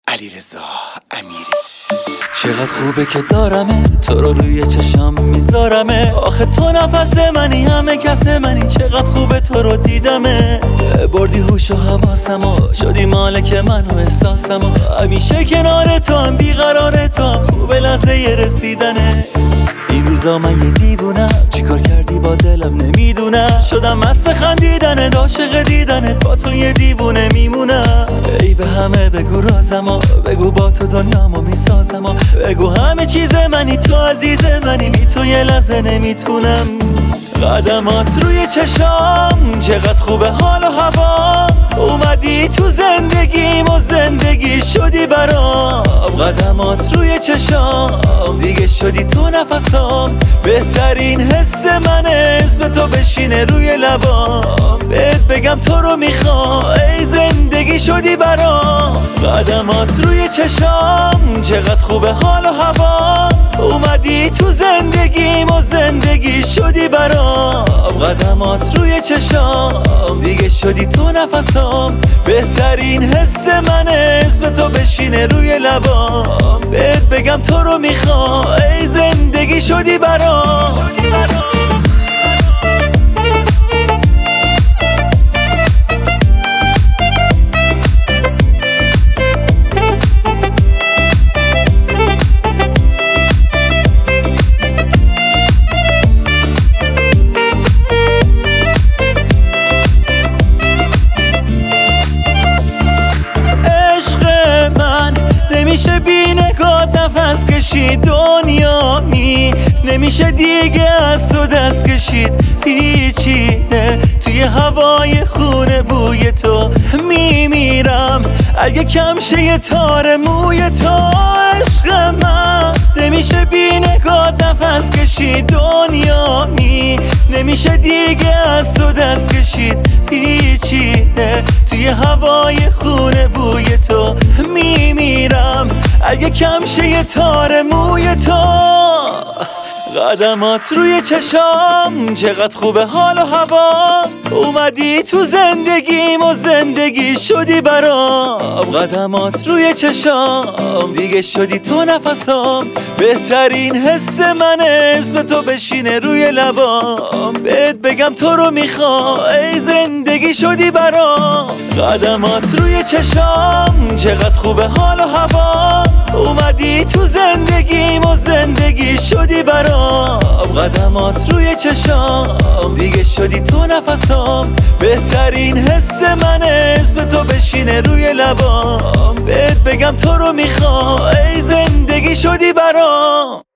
علیرضا امیری. چقدر خوبه که دارمت، تو رو روی چشام میذارمه. آخه تو نفس منی، همه کس منی. چقدر خوبه تو رو دیدمه، بردی هوش و حواسمو، شدی مالک من و احساسمو. همیشه کنار تو هم، بیقرار تو هم، خوبه لحظه رسیدنه. این روزا من یه دیوونم، چیکار کردی با دلم نمیدونم. شدم مست خندیدنت، عاشق دیدنت، با تو یه دیوونه میمونم. ای به همه بگو رازمو، بگو با تو دنیامو میسازمو. بگو همه چیز منی، تو عزیز منی، بی تو یه لحظه نمیتونم. قدمات روی چشام، چقدر خوبه حال و هوا. اومدی تو زندگیم و زندگی شدی برام. قدمات روی چشام، دیگه شدی تو نفسام. بهترین حس منه، اسم تو بشینه روی لبام. بهت بگم تو رو میخوام، ای زندگی شدی برام. قدمات روی چشام، چقدر خوبه حال و هوا. اومدی تو زندگیم و زندگی شدی برام. قدمات روی چشام، دیگه شدی تو نفسام. بهترین حس منه، اسم تو بشینه روی لبام. بهت بگم تو رو میخوام، ای زندگی شدی برام. نمیشه بی نگاه نفس کشید، دنیا نمیشه دیگه از تو دست کشید. هیچی نه توی هوای خونه بوی تو میمیرم. اگه کم شه یه تار موی تو، عشق من. نمیشه بی نگاه نفس کشید، دنیا نمیشه دیگه از تو دست کشید. هیچی نه توی هوای خونه بوی تو میمیرم. اگه کم شه یه تار موی تو. قدمات روی چشام، چقدر خوبه حال و هوا. اومدی تو زندگیم و زندگی شدی برام. قدمات روی چشام، دیگه شدی تو نفسام. بهترین حس منه، اسم تو بشینه روی لبام. بهت بگم تو رو میخوام، ای زندگی شدی برام. قدمات روی چشام، چقدر خوبه حال و هوا. اومدی تو زندگیم و زندگی شدی برام. قدمات روی چشام، دیگه شدی تو نفسام. بهترین حس منه، اسم تو بشینه روی لبام. بهت بگم تو رو میخوام، ای زندگی شدی برام.